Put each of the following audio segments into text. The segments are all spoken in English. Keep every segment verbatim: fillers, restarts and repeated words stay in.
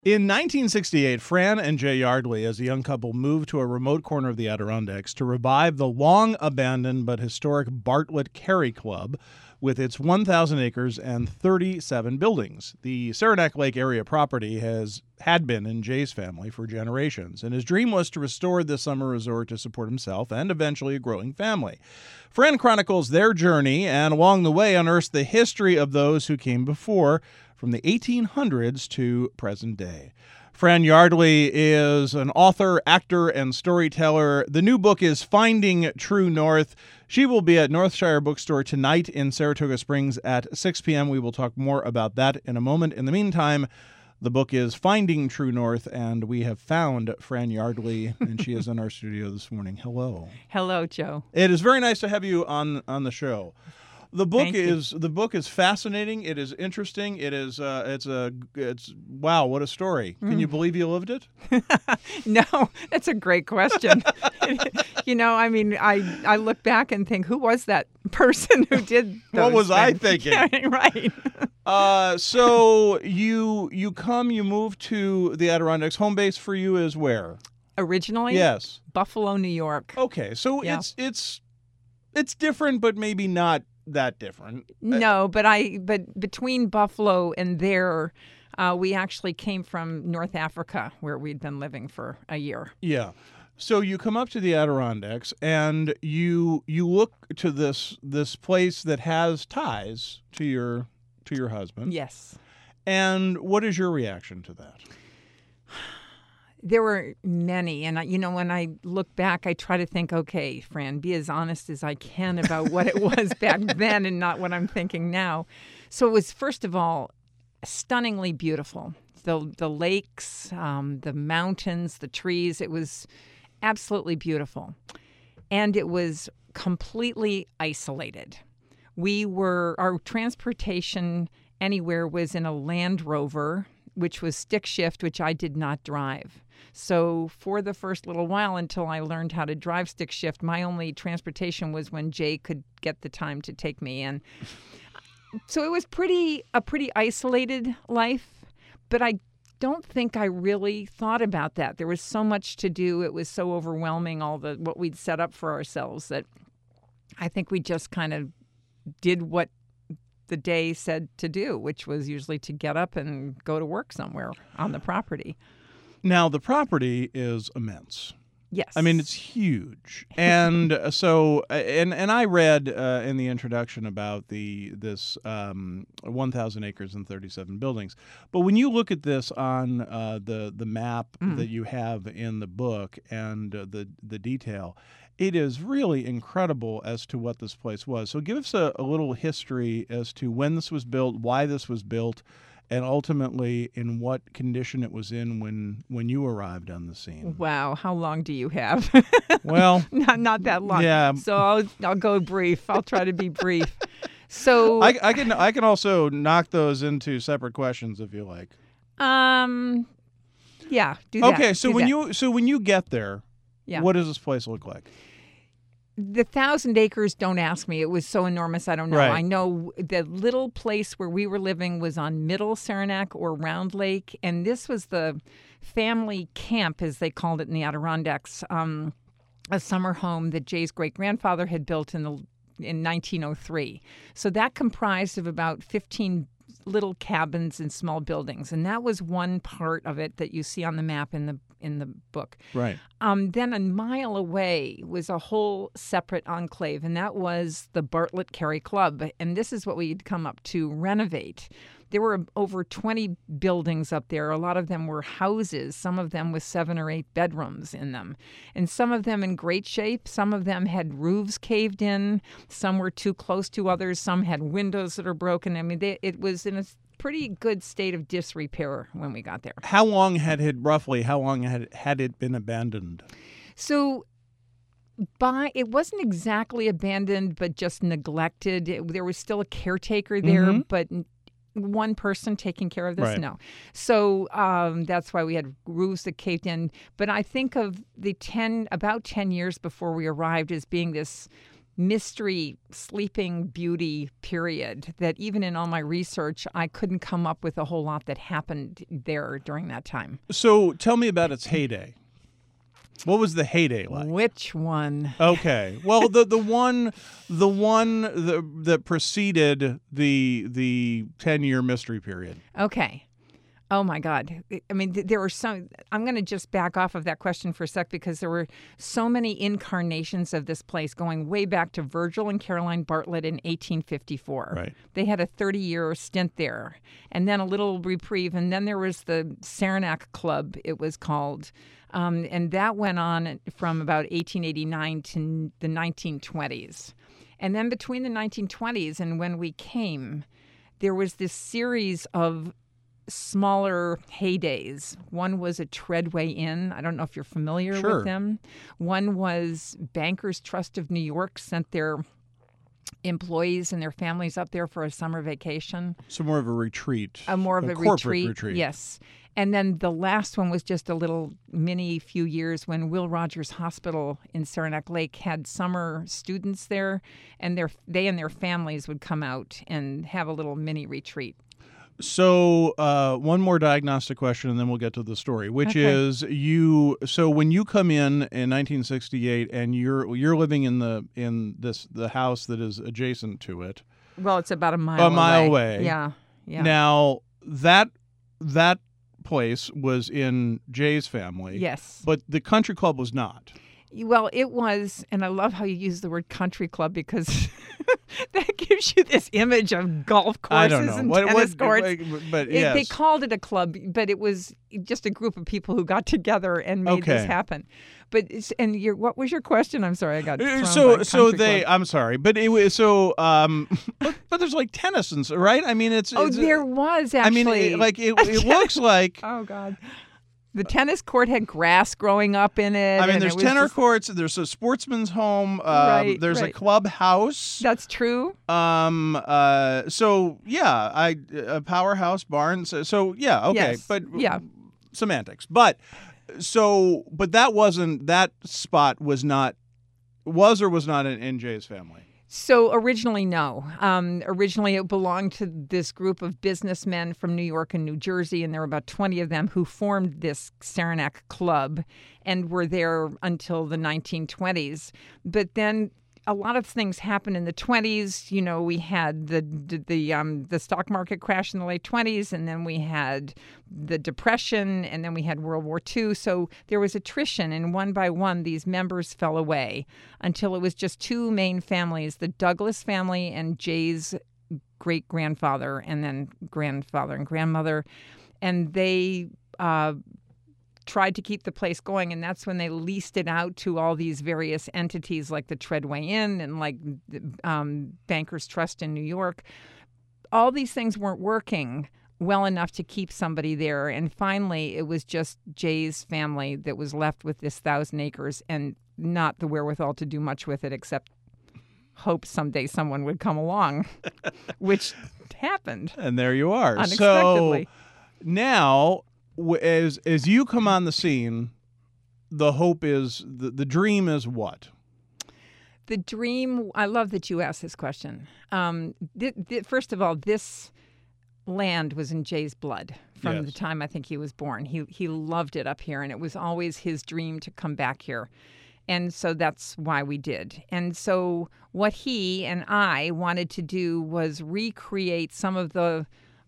In nineteen sixty-eight, Fran and Jay Yardley, as a young couple, moved to a remote corner of the Adirondacks to revive the long-abandoned but historic Bartlett Carey Club with its one thousand acres and thirty-seven buildings. The Saranac Lake area property has had been in Jay's family for generations, and his dream was to restore this summer resort to support himself and eventually a growing family. Fran chronicles their journey and along the way unearths the history of those who came before, from the eighteen hundreds to present day. Fran Yardley is an author, actor, and storyteller. The new book is Finding True North. She will be at Northshire Bookstore tonight in Saratoga Springs at six p.m. We will talk more about that in a moment. In the meantime, the book is Finding True North, and we have found Fran Yardley, and she is in our studio this morning. Hello. Hello, Joe. It is very nice to have you on, on the show. The book Thank you. is the book is fascinating. It is interesting. It is uh, it's a it's wow, what a story. Can you believe you lived it? No, that's a great question. You know, I mean, I, I look back and think, who was that person who did those What was I things? thinking? Yeah, right. Uh, so you you come, you move to the Adirondacks. Home base for you is where? Originally, Yes. Buffalo, New York. Okay, so Yeah. it's it's it's different, but maybe not that different. No, but I but between Buffalo and there, uh, we actually came from North Africa, where we'd been living for a year. Yeah. So you come up to the Adirondacks and you you look to this this place that has ties to your to your husband. Yes. And what is your reaction to that? There were many, and I, you know, when I look back, I try to think, okay, Fran, be as honest as I can about what it was back then and not what I'm thinking now. So it was, first of all, stunningly beautiful. The the lakes, um, the mountains, the trees, it was absolutely beautiful. And it was completely isolated. We were, our transportation anywhere was in a Land Rover, which was stick shift, which I did not drive. So for the first little while, until I learned how to drive stick shift, my only transportation was when Jay could get the time to take me in. So it was pretty a pretty isolated life, but I don't think I really thought about that. There was so much to do. It was so overwhelming, all the what we'd set up for ourselves, that I think we just kind of did what the day said to do, which was usually to get up and go to work somewhere on the property. Now, the property is immense. Yes. I mean, it's huge. And uh, so, uh, and and I read uh, in the introduction about the this um, one thousand acres and thirty-seven buildings. But when you look at this on uh, the the map Mm. that you have in the book and uh, the the detail, it is really incredible as to what this place was. So give us a, a little history as to when this was built, why this was built, and ultimately in what condition it was in when when you arrived on the scene. Wow, how long do you have? Well, not not that long. yeah. So I'll I'll go brief. I'll try to be brief. So I, I can I can also knock those into separate questions if you like. um yeah, do that. Okay, so do when that. you so when you get there, Yeah. what does this place look like? The thousand acres, don't ask me. It was so enormous, I don't know. Right. I know the little place where we were living was on Middle Saranac or Round Lake, and this was the family camp, as they called it in the Adirondacks, um, a summer home that Jay's great-grandfather had built in the in nineteen oh three. So that comprised of about fifteen little cabins and small buildings, and that was one part of it that you see on the map in the in the book. Right. Um, then a mile away was a whole separate enclave, and that was the Bartlett Carey Club. And this is what we'd come up to renovate. There were over twenty buildings up there. A lot of them were houses, some of them with seven or eight bedrooms in them, and some of them in great shape. Some of them had roofs caved in. Some were too close to others. Some had windows that are broken. I mean, they, it was in a pretty good state of disrepair when we got there. How long had it roughly? How long had had it been abandoned? So by it wasn't exactly abandoned, but just neglected. It, there was still a caretaker there, Mhm. but n- one person taking care of this? Right. No. So um, that's why we had roofs that caved in. But I think of the ten, about ten years before we arrived as being this mystery, sleeping beauty period that even in all my research, I couldn't come up with a whole lot that happened there during that time. So tell me about its heyday. What was the heyday like? Which one? Okay. Well, the the one the one the, that preceded the the ten-year mystery period. Okay. Oh, my God. I mean, th- there were so – I'm going to just back off of that question for a sec because there were so many incarnations of this place going way back to Virgil and Caroline Bartlett in eighteen fifty-four. Right. They had a thirty-year stint there, and then a little reprieve, and then there was the Saranac Club, it was called, um, and that went on from about eighteen eighty-nine to the nineteen twenties. And then between the nineteen twenties and when we came, there was this series of smaller heydays. One was a Treadway Inn. I don't know if you're familiar Sure. with them. One was Bankers Trust of New York sent their employees and their families up there for a summer vacation. So more of a retreat. A more of a, corporate retreat. retreat. Yes. And then the last one was just a little mini few years when Will Rogers Hospital in Saranac Lake had summer students there, and their they and their families would come out and have a little mini retreat. So uh, one more diagnostic question, and then we'll get to the story, which Okay. is you. So when you come in in nineteen sixty-eight, and you're you're living in the in this the house that is adjacent to it, Well, it's about a mile a mile away. Yeah. Yeah. Now that that place was in Jay's family. Yes. But the country club was not. Well, it was, and I love how you use the word country club because that gives you this image of golf courses I don't know. and What, tennis what, courts. But, but It- yes. They called it a club, but it was just a group of people who got together and made this Okay. happen. But it's, and your what was your question? I'm sorry, I got Uh, thrown so by so country they club. I'm sorry, but it was so um but, but there's like tennis and so, right? I mean it's Oh, it's, there was I actually. mean it, like it, it looks like Oh God. The tennis court had grass growing up in it. I mean and there's it was tenor just- cour's courts, there's a sportsman's home, um, Right, there's a right. clubhouse. That's true. Um uh so yeah, I a powerhouse barn so, so yeah, okay, Yes, but yeah. semantics. But so but that wasn't that spot was not was or was not in, in Jay's family. So originally, no. Um, originally, it belonged to this group of businessmen from New York and New Jersey, and there were about twenty of them who formed this Saranac Club and were there until the nineteen twenties. But then a lot of things happened in the twenties. You know, we had the the the, um, the stock market crash in the late twenties, and then we had the Depression, and then we had World War Two. So there was attrition, and one by one, these members fell away until it was just two main families, the Douglas family and Jay's great-grandfather, and then grandfather and grandmother. And they uh, tried to keep the place going, and that's when they leased it out to all these various entities like the Treadway Inn and like um, Bankers Trust in New York. All these things weren't working well enough to keep somebody there, and finally it was just Jay's family that was left with this thousand acres and not the wherewithal to do much with it except hope someday someone would come along, which happened And there you are. unexpectedly. So now w- as as you come on the scene, the hope is the, the dream is what? The dream, I love that you asked this question. Um, th- th- first of all, this land was in Jay's blood from Yes. the time I think he was born. He he loved it up here, and it was always his dream to come back here. And so that's why we did. And so what he and I wanted to do was recreate some of the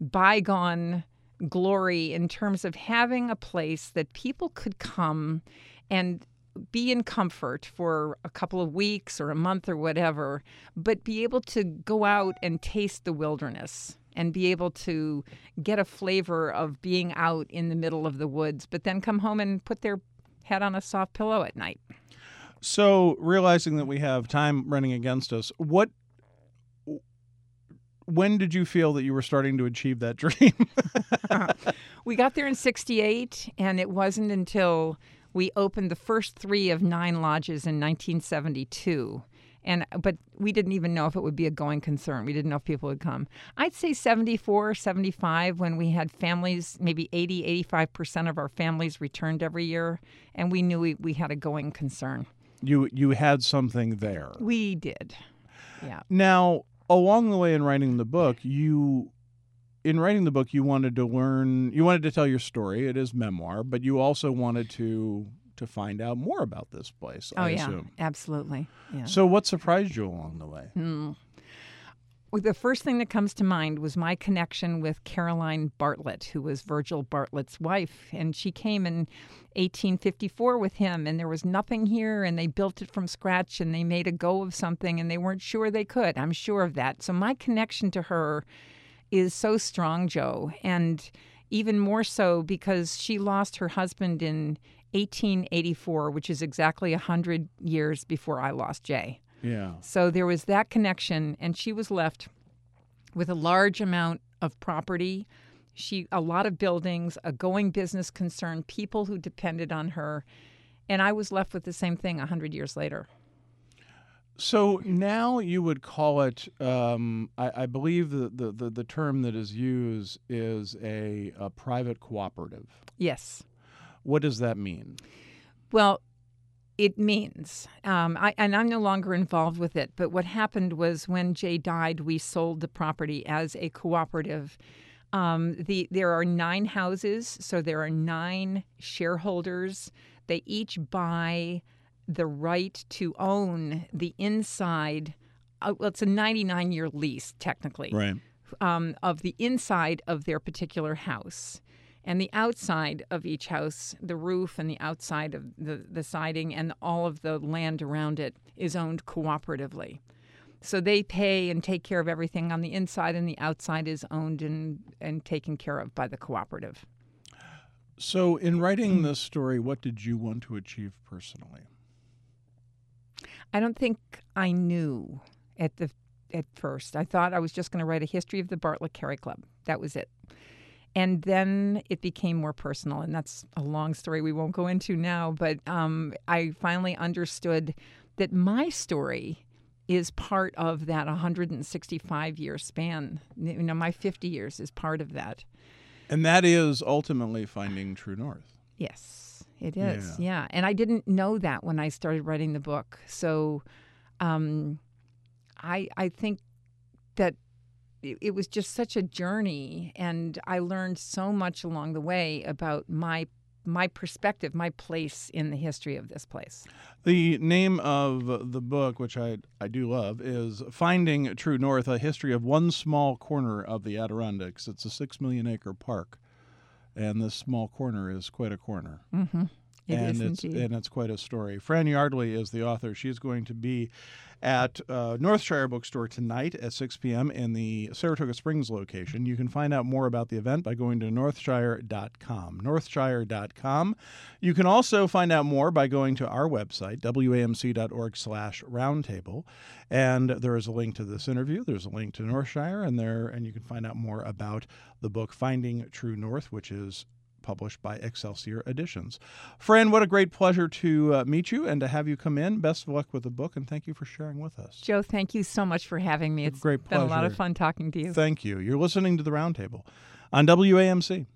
bygone glory in terms of having a place that people could come and be in comfort for a couple of weeks or a month or whatever, but be able to go out and taste the wilderness and be able to get a flavor of being out in the middle of the woods, but then come home and put their head on a soft pillow at night. So realizing that we have time running against us, what when did you feel that you were starting to achieve that dream? We got there in sixty-eight, and it wasn't until we opened the first three of nine lodges in nineteen seventy-two. And but we didn't even know if it would be a going concern. We didn't know if people would come. I'd say seventy-four, seventy-five when we had families, maybe eighty, eighty-five percent of our families returned every year, and we knew we, we had a going concern. You you had something there. We did. Yeah. Now, along the way in writing the book, you in writing the book you wanted to learn, you wanted to tell your story. It is memoir, but you also wanted to to find out more about this place, Oh, I yeah, assume. absolutely. Yeah. So what surprised you along the way? Mm. Well, the first thing that comes to mind was my connection with Caroline Bartlett, who was Virgil Bartlett's wife. And she came in eighteen fifty-four with him, and there was nothing here, and they built it from scratch, and they made a go of something, and they weren't sure they could. I'm sure of that. So my connection to her is so strong, Joe, and even more so because she lost her husband in eighteen eighty-four, which is exactly one hundred years before I lost Jay. Yeah. So there was that connection, and she was left with a large amount of property, she a lot of buildings, a going business concern, people who depended on her, and I was left with the same thing one hundred years later. So now you would call it, um, I, I believe the, the, the, the term that is used is a, a private cooperative. Yes. What does that mean? Well, it means, um, I, and I'm no longer involved with it, but what happened was when Jay died, we sold the property as a cooperative. Um, the There are nine houses, so there are nine shareholders. They each buy the right to own the inside. Uh, well, it's a ninety-nine year lease, technically, Right. um, of the inside of their particular house. And the outside of each house, the roof and the outside of the, the siding and all of the land around it is owned cooperatively. So they pay and take care of everything on the inside, and the outside is owned and, and taken care of by the cooperative. So in writing this story, what did you want to achieve personally? I don't think I knew at the at first. I thought I was just going to write a history of the Bartlett Carey Club. That was it. And then it became more personal, and that's a long story we won't go into now. But um, I finally understood that my story is part of that one hundred sixty-five year span. You know, my fifty years is part of that. And that is ultimately finding true north. Yes, it is. Yeah. Yeah. And I didn't know that when I started writing the book. So um, I, I think that it, it was just such a journey, and I learned so much along the way about my my perspective, my place in the history of this place. The name of the book, which I, I do love, is Finding True North, A History of One Small Corner of the Adirondacks. It's a six million acre park, and this small corner is quite a corner. Mm-hmm. It and is it's indeed. and it's quite a story. Fran Yardley is the author. She's going to be at uh, Northshire Bookstore tonight at six p.m. in the Saratoga Springs location. You can find out more about the event by going to northshire dot com. northshire dot com. You can also find out more by going to our website, w a m c dot org slash roundtable. And there is a link to this interview. There's a link to Northshire, and there and you can find out more about the book Finding True North, which is published by Excelsior Editions. Fran, what a great pleasure to uh, meet you and to have you come in. Best of luck with the book, and thank you for sharing with us. Joe, thank you so much for having me. It's Great been a lot pleasure. of fun talking to you. Thank you. You're listening to The Roundtable on W A M C.